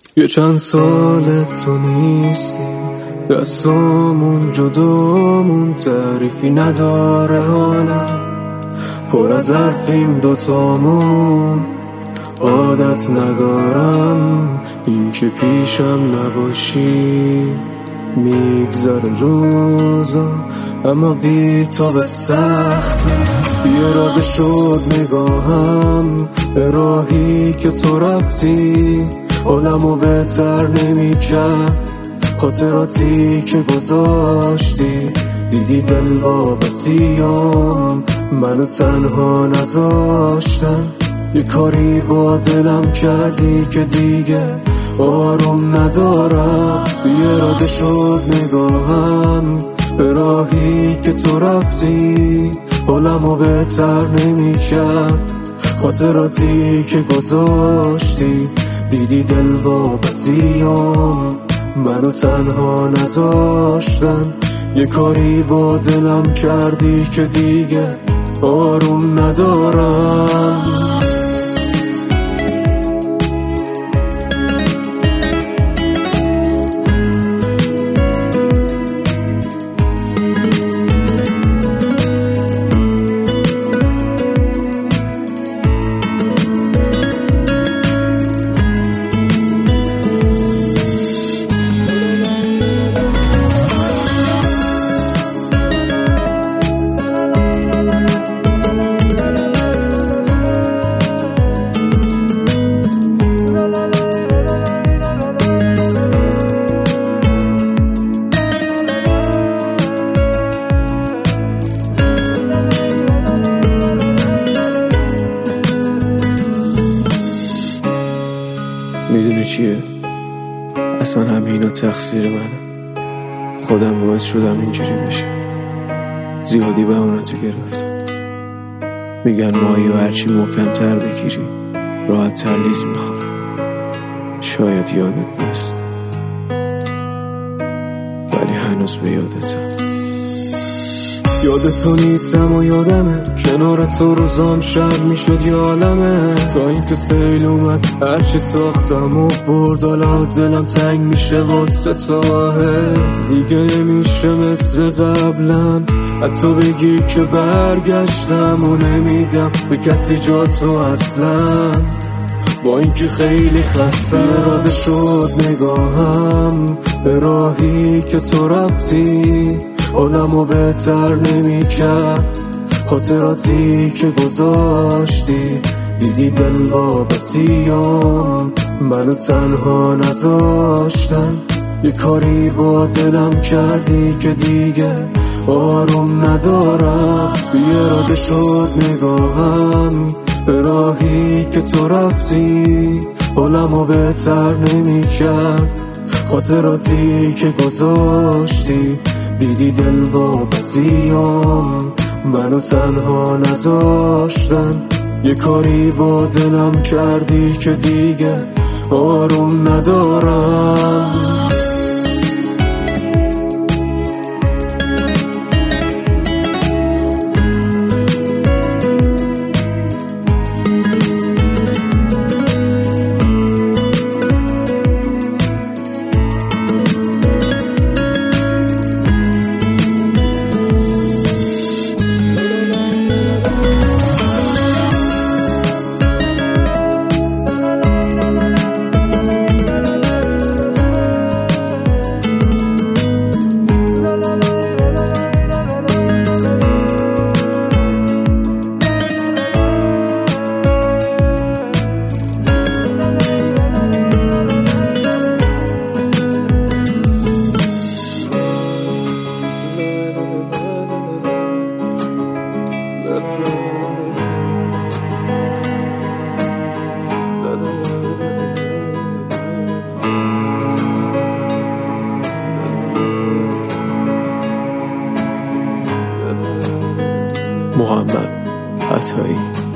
یه چند سال تو نیستی، دستامون جدامون تعریفی نداره، حالا پر از حرفیم دوتامون. عادت ندارم این که پیشم نباشی، میگذره روزا اما بی تو به سخته. بیاراده شد نگاهم به راهی که تو رفتی، عالمو بهتر نمی‌کرد خاطراتی که گذاشتی. دیدی دل وابستیام منو تنها نذاشتن، یه کاری با دلم کردی که دیگه آروم ندارم. بیاراده شد نگاهم به راهی که تو رفتی، حالمو بهتر نمی‌کرد خاطراتی که گذاشتی. دیدی دل وابستیام منو تنها نذاشتن، یه کاری با دلم کردی که دیگه آروم ندارم. میدونی چیه؟ اصلا همینا تقصیر منه، خودم باعث شدم اینجوری بشه. زیادی به اوناتو گرفتم، میگن ماهی و هرچی محکم‌تر بگیری راحت تر لیز میخوره. شاید یادت نیست ولی هنوز به یادتم. یادتو نیستم و یادمه، کنار تو روزام شب میشد یه عالمه. تا اینکه سیل اومد هرچی ساختم و برد، حالا دلم تنگ میشه واسه توه. دیگه نمیشه مثل قبلا، حتی بگی که برگشتم و نمیدم به کسی جا تو اصلا. با اینکه خیلی خسته اراده شد نگاهم به راهی که تو رفتی، عالمو بهتر نمی‌کرد خاطراتی که گذاشتی. دیدی دل وابستیام منو تنها نذاشتن، یه کاری با دلم کردی که دیگه آروم ندارم. بیاراده شد نگاهم به راهی که تو رفتی، عالمو بهتر نمی‌کرد خاطراتی که گذاشتی. دیدی دل وابستیام منو تنها نذاشتن، یه کاری با دلم کردی که دیگه آروم ندارم. محمد عطایی.